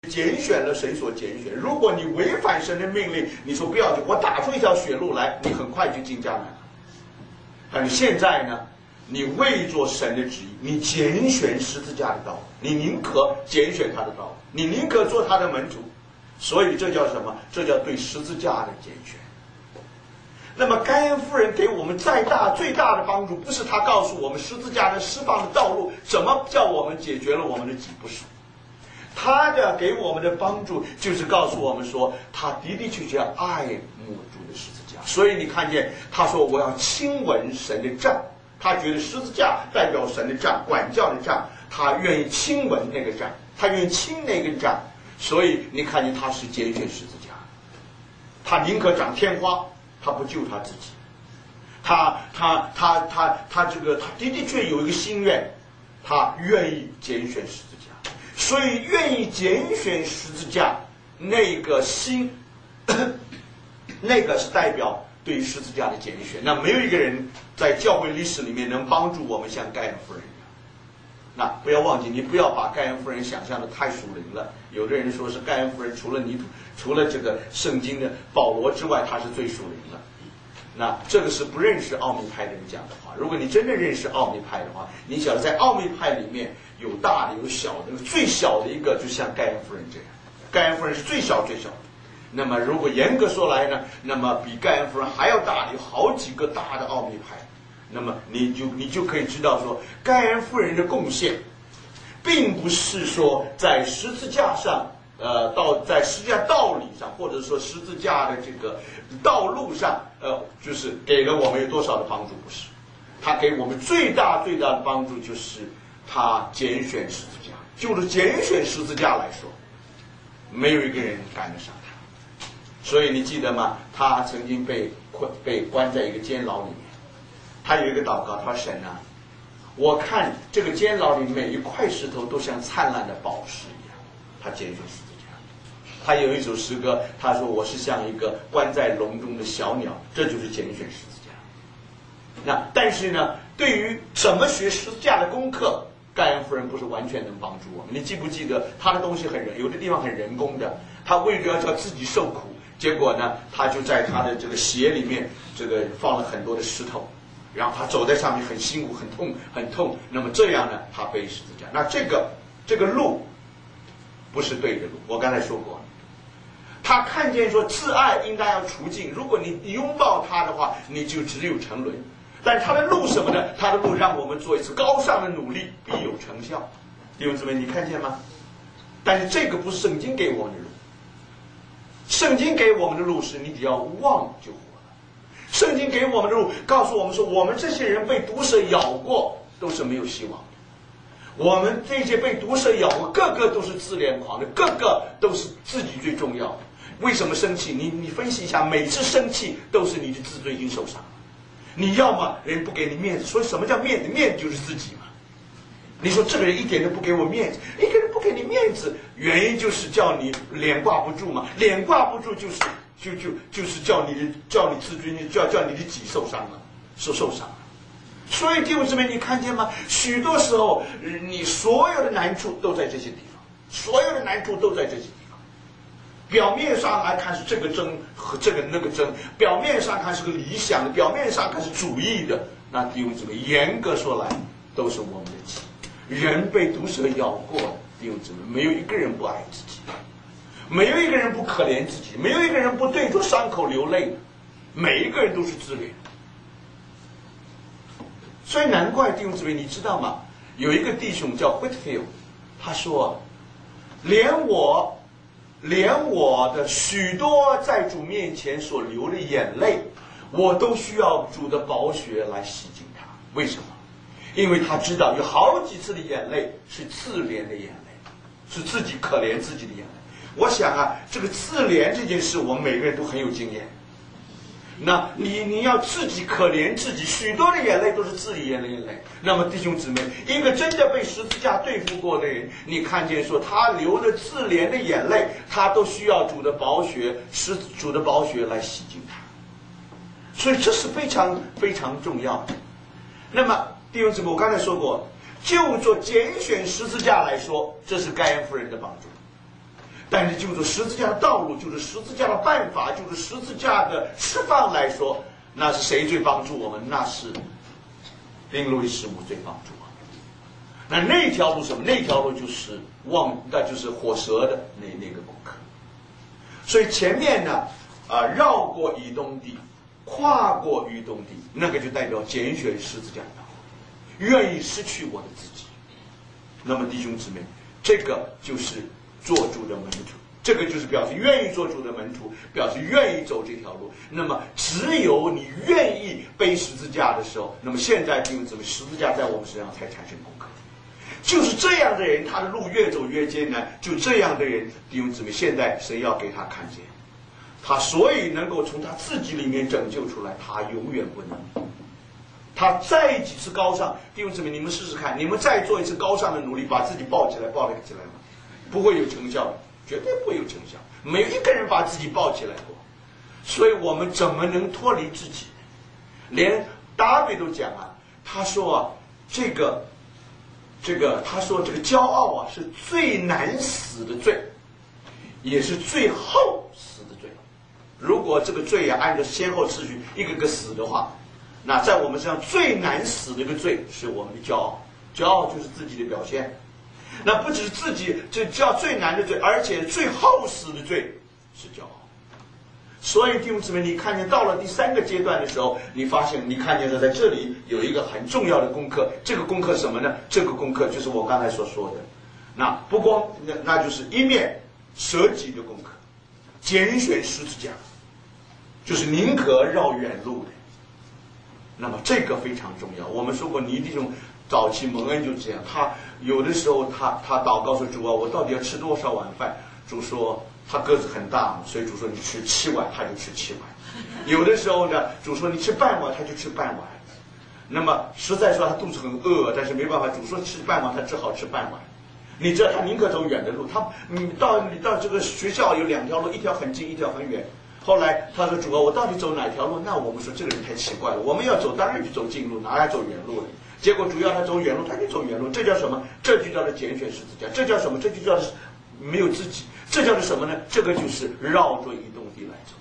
拣选了神所拣选。如果你违反神的命令，你说不要去，我打出一条血路来，你很快就进迦南了。但是现在呢，你为做神的旨意，你拣选十字架的道路，你宁可拣选他的道路，你宁可做他的门徒。所以这叫什么？这叫对十字架的拣选。那么盖恩夫人给我们最大的帮助，不是她告诉我们十字架的释放的道路，怎么叫我们解决了我们的己不是。他的给我们的帮助就是告诉我们说，他的的确确爱慕主的十字架。所以你看见他说我要亲吻神的杖，他觉得十字架代表神的杖，管教的杖，他愿意亲吻那个杖，他愿意亲那根杖。所以你看见他是拣选十字架，他宁可长天花，他不救他自己。他这个他的的确有一个心愿，他愿意拣选十字架。所以愿意拣选十字架那个心，那个是代表对于十字架的拣选。那没有一个人在教会历史里面能帮助我们像盖恩夫人一样。那不要忘记，你不要把盖恩夫人想象的太属灵了。有的人说是盖恩夫人除了这个圣经的保罗之外，他是最属灵了。那这个是不认识奥秘派的人讲的话。如果你真的认识奥秘派的话，你晓得在奥秘派里面有大的有小的，最小的一个就像盖恩夫人这样，盖恩夫人是最小的。那么如果严格说来呢，那么比盖恩夫人还要大的有好几个大的奥秘派。那么你就可以知道说，盖恩夫人的贡献并不是说在十字架上在十字架道理上，或者说十字架的这个道路上就是给了我们有多少的帮助，不是。他给我们最大的帮助就是他拣选十字架。就是拣选十字架来说，没有一个人赶得上他。所以你记得吗？他曾经被关在一个监牢里面，他有一个祷告，他说神啊，我看这个监牢里每一块石头都像灿烂的宝石一样。他拣选十字架。他有一首诗歌，他说我是像一个关在笼中的小鸟，这就是拣选十字架。那但是呢，对于怎么学十字架的功课，盖恩夫人不是完全能帮助我们。你记不记得他的东西有的地方很人工的，他为了要叫自己受苦，结果呢，他就在他的这个鞋里面放了很多的石头，然后他走在上面很辛苦很痛。那么这样呢，他背十字架。那这个路不是对的路，我刚才说过。他看见说自爱应该要除尽，如果你拥抱他的话，你就只有沉沦。但是他的路什么呢？他的路让我们做一次高尚的努力，必有成效。弟兄姊妹，你看见吗？但是这个不是圣经给我们的路。圣经给我们的路是你只要忘就活了。圣经给我们的路告诉我们说，我们这些人被毒蛇咬过都是没有希望的。我们这些被毒蛇咬过，个个都是自恋狂的，个个都是自己最重要的。为什么生气？你分析一下，每次生气都是你的自尊心受伤了。你要么人不给你面子，所以什么叫面子？面子就是自己嘛。你说这个人一点都不给我面子，一个人不给你面子，原因就是叫你脸挂不住嘛。脸挂不住就是叫你自尊心，叫你的己受伤了，受伤了。所以弟兄姊妹，你看见吗？许多时候你所有的难处都在这些地方，所有的难处都在这些地方。表面上来看是这个争和这个那个争，表面上看是个理想的，表面上看是主义的。那弟兄姊妹，严格说来都是我们的己。人被毒蛇咬过，弟兄姊妹，没有一个人不爱自己，没有一个人不可怜自己，没有一个人不对着伤口流泪的，每一个人都是自怜。所以难怪弟兄姊妹，你知道吗？有一个弟兄叫 Whitfield， 他说连我的许多在主面前所流的眼泪，我都需要主的宝血来洗净它。为什么？因为他知道有好几次的眼泪是自怜的眼泪，是自己可怜自己的眼泪。我想啊，这个自怜这件事，我们每个人都很有经验。那你要自己可怜自己，许多的眼泪都是自己眼泪。那么弟兄姊妹，一个真的被十字架对付过的人，你看见说他流的自怜的眼泪，他都需要主的宝血来洗净他。所以这是非常非常重要的。那么弟兄姊妹，我刚才说过，就做拣选十字架来说，这是盖恩夫人的帮助。 但是就着十字架的道路，就是十字架的办法，就是十字架的释放来说，那是谁最帮助我们？那是林路易师母最帮助我们。那条路什么？那条路就是那就是火蛇的那个功课。所以前面呢，绕过以东地，跨过以东地，那个就代表拣选十字架的道路，愿意失去我的自己。那么弟兄姊妹，这个就是做主的门徒，这个就是表示愿意做主的门徒，表示愿意走这条路。那么只有你愿意背十字架的时候，那么现在弟兄姊妹，十字架在我们身上才产生功课。就是这样的人，他的路越走越艰难。就这样的人，弟兄姊妹，现在神要给他看见，他所以能够从他自己里面拯救出来，他永远不能。他再几次高尚，弟兄姊妹，你们试试看，你们再做一次高尚的努力，把自己抱起来吗？不会有成效的，绝对不会有成效。没有一个人把自己抱起来过，所以我们怎么能脱离自己？连大卫都讲啊，他说他说这个骄傲啊是最难死的罪，也是最后死的罪。如果这个罪啊按照先后次序一个个死的话，那在我们身上最难死的一个罪是我们的骄傲。骄傲就是自己的表现。那不只是自己这叫最难的罪，而且最后死的罪是骄傲。所以弟兄姊妹，你看见到了第三个阶段的时候，你发现你看见的在这里有一个很重要的功课。这个功课什么呢？这个功课就是我刚才所说的，那不光那就是一面舍己的功课，拣选十字架，就是宁可绕远路的。那么这个非常重要。我们说过，尼弟兄早期蒙恩就这样，他有的时候他祷告说，主啊，我到底要吃多少碗饭？主说他个子很大，所以主说你吃7碗，他就吃7碗。有的时候呢，主说你吃半碗，他就吃半碗。那么实在说他肚子很饿，但是没办法，主说吃半碗，他只好吃半碗。你知道他宁可走远的路，你到这个学校有2条路，一条很近，一条很远。后来他说，主啊，我到底走哪条路？那我们说这个人太奇怪了，我们要走当然就走近路，哪来走远路了？结果主要他走远路，他就走远路，这叫什么？这就叫做拣选十字架。这叫什么？这就叫没有自己。这叫做什么呢？这个就是绕着移动地来走。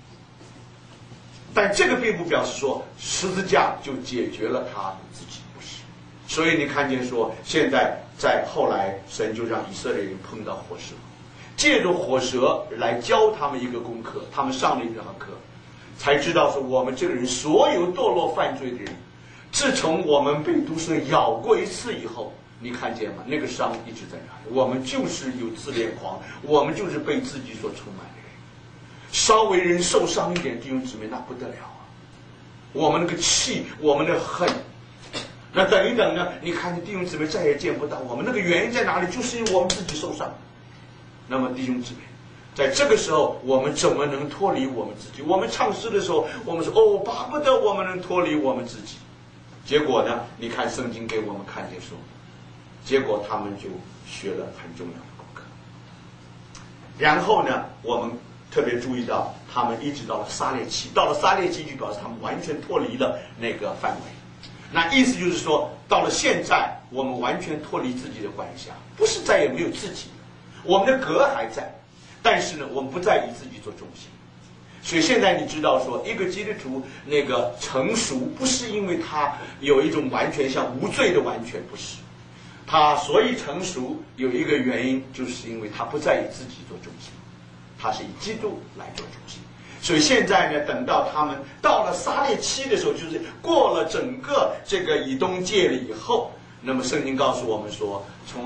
但这个并不表示说十字架就解决了他的自己，不是。所以你看见说，现在在后来神就让以色列人碰到火蛇，借着火蛇来教他们一个功课，他们上了一堂课，才知道说我们这个人所有堕落犯罪的人，自从我们被毒蛇咬过一次以后，你看见吗？那个伤一直在那里。我们就是有自恋狂，我们就是被自己所充满的人。稍微人受伤一点，弟兄姊妹，那不得了啊！我们那个气，我们的恨，那等一等呢？你看见弟兄姊妹再也见不到我们，那个原因在哪里？就是因为我们自己受伤。那么弟兄姊妹，在这个时候，我们怎么能脱离我们自己？我们唱诗的时候，我们说哦，巴不得我们能脱离我们自己。结果呢？你看圣经给我们看见说，结果他们就学了很重要的功课。然后呢，我们特别注意到，他们一直到了撒烈期，到了撒烈期就表示他们完全脱离了那个范围。那意思就是说，到了现在，我们完全脱离自己的管辖，不是再也没有自己，我们的格还在，但是呢，我们不再以自己做中心。所以现在你知道说，一个基督徒那个成熟，不是因为他有一种完全像无罪的完全，不是。他所以成熟有一个原因，就是因为他不再以自己做中心，他是以基督来做中心。所以现在呢，等到他们到了撒烈期的时候，就是过了整个这个以东界了以后，那么圣经告诉我们说，从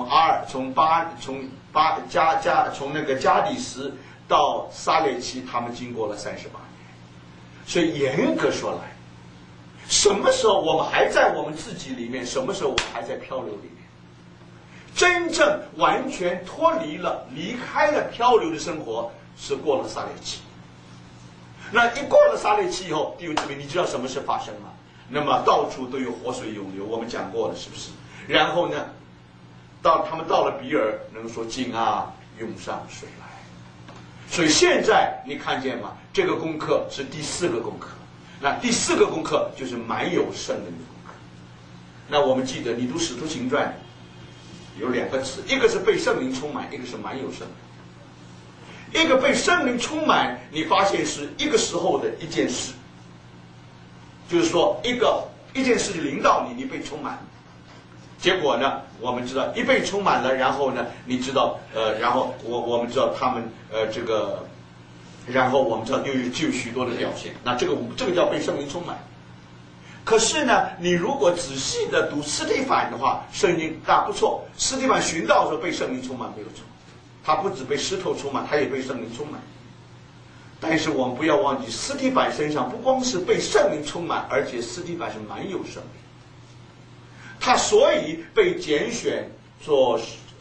那个加底斯到撒烈期，他们经过了38年。所以严格说来，什么时候我们还在我们自己里面？什么时候我们还在漂流里面？真正完全脱离了、离开了漂流的生活，是过了撒烈期。那一过了撒烈期以后，弟兄姊妹，你知道什么事发生吗？那么到处都有活水涌流，我们讲过了，是不是？然后呢，他们到了比尔，能说井啊涌上水来。所以现在你看见吗？这个功课是第4个功课。那第4个功课就是满有圣灵的功课。那我们记得，你读《使徒行传》有2个词，一个是被圣灵充满，一个是满有圣灵。 一个被圣灵充满，你发现是一个时候的一件事，就是说一件事情临到你，你被充满。结果呢，我们知道一被充满了，然后呢，你知道然后我们知道他们然后我们知道就有许多的表现。那这个叫被圣灵充满。可是呢，你如果仔细的读司提反的话，圣经不错，司提反寻道的时候被圣灵充满没有错，他不止被石头充满，他也被圣灵充满。但是我们不要忘记，司提反身上不光是被圣灵充满，而且司提反是蛮有圣灵。他所以被拣选做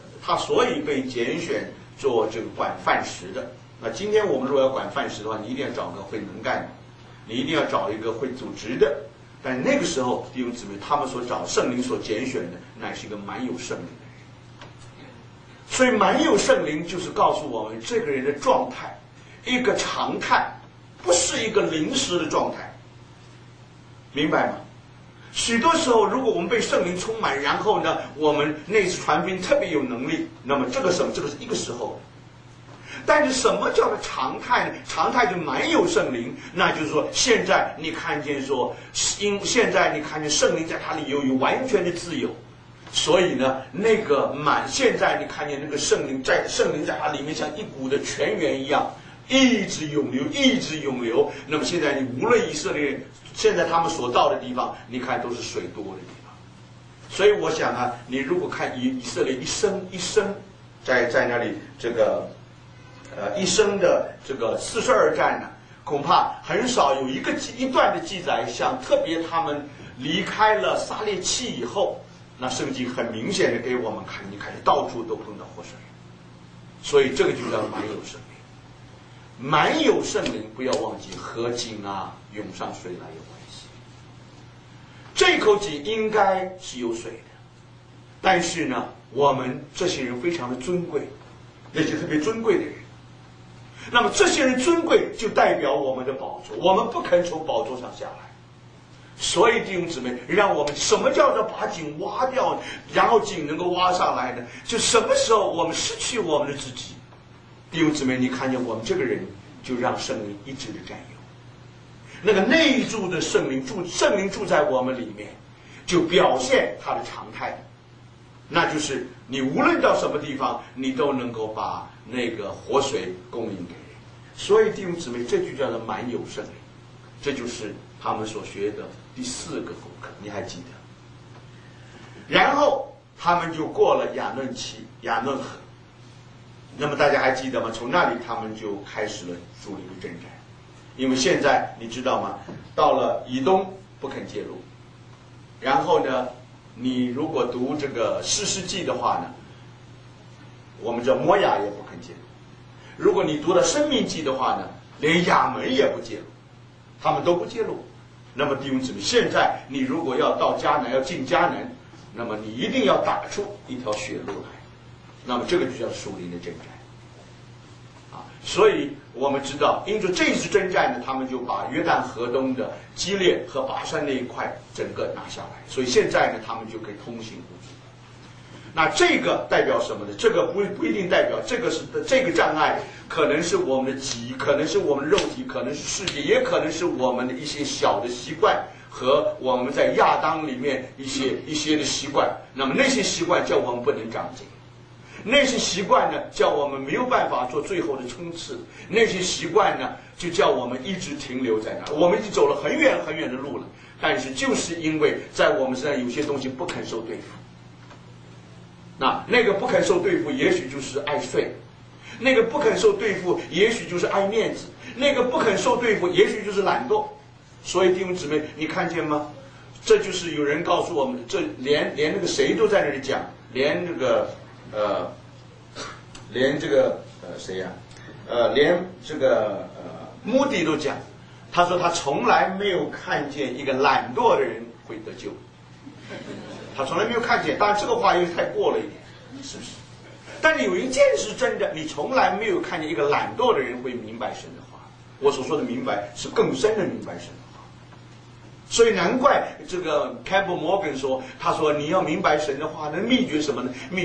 这个管饭食的。那今天我们如果要管饭食的话，你一定要找个会能干的，你一定要找一个会组织的。但那个时候弟兄姊妹，他们所找圣灵所拣选的，乃是一个蛮有圣灵的人。所以蛮有圣灵就是告诉我们这个人的状态，一个常态，不是一个临时的状态，明白吗？许多时候，如果我们被圣灵充满，然后呢，我们那次传福音特别有能力，那么这个是一个时候。但是什么叫做常态呢？常态就蛮有圣灵，那就是说，现在你看见现在你看见圣灵在他里有完全的自由，所以呢，现在你看见那个圣灵在他里面像一股的泉源一样，一直涌流，一直涌流。那么现在你无论以色列人，现在他们所到的地方，你看都是水多的地方。所以我想啊，你如果看以色列一生在那里一生的这个42战呢，恐怕很少有一段的记载，像特别他们离开了撒烈契以后，那圣经很明显的给我们看，你看到处都碰到活水，所以这个就叫蛮有圣灵。蛮有圣灵，不要忘记和井涌上水来有关系。这口井应该是有水的，但是呢，我们这些人非常的尊贵，那些特别尊贵的人。那么这些人尊贵，就代表我们的宝座，我们不肯从宝座上下来。所以弟兄姊妹，让我们什么叫做把井挖掉，然后井能够挖上来呢？就什么时候我们失去我们的自己，弟兄姊妹，你看见我们这个人，就让圣灵一直的占有。那个内住的圣灵住在我们里面，就表现他的常态，那就是你无论到什么地方，你都能够把那个活水供应给人。所以弟兄姊妹，这就叫做蛮有圣灵，这就是他们所学的第4个功课，你还记得？然后他们就过了亚嫩河，那么大家还记得吗？从那里他们就开始了主力的征战，因为现在你知道吗？到了以东不肯介入，然后呢，你如果读这个士师记的话呢，我们叫摩亚也不肯介入。如果你读了生命记的话呢，连亚门也不介入，他们都不介入。那么弟兄姊妹，现在你如果要到迦南，要进迦南，那么你一定要打出一条血路来，那么这个就叫属灵的征战。所以我们知道，因着这一次征战呢，他们就把约旦河东的基列和拔山那一块整个拿下来，所以现在呢，他们就可以通行无阻。那这个代表什么呢？这个不一定代表这个障碍，可能是我们的己，可能是我们的肉体，可能是世界，也可能是我们的一些小的习惯和我们在亚当里面一些的习惯。那么那些习惯叫我们不能长进，那些习惯呢叫我们没有办法做最后的冲刺，那些习惯呢就叫我们一直停留在那。我们已经走了很远很远的路了，但是就是因为在我们身上有些东西不肯受对付。那个不肯受对付，也许就是爱睡；那个不肯受对付，也许就是爱面子；那个不肯受对付，也许就是懒惰。所以弟兄姊妹，你看见吗？这就是有人告诉我们，这连那个谁都在那里讲，连这个谁呀？连这个穆迪都讲，他说他从来没有看见一个懒惰的人会得救。他从来没有看见，当然这个话又太过了一点，是不是？但是有一件是真的，你从来没有看见一个懒惰的人会明白神的话。我所说的明白，是更深的明白神的话。所以难怪这个 Campbell Morgan 说，他说你要明白神的话，那秘诀什么呢？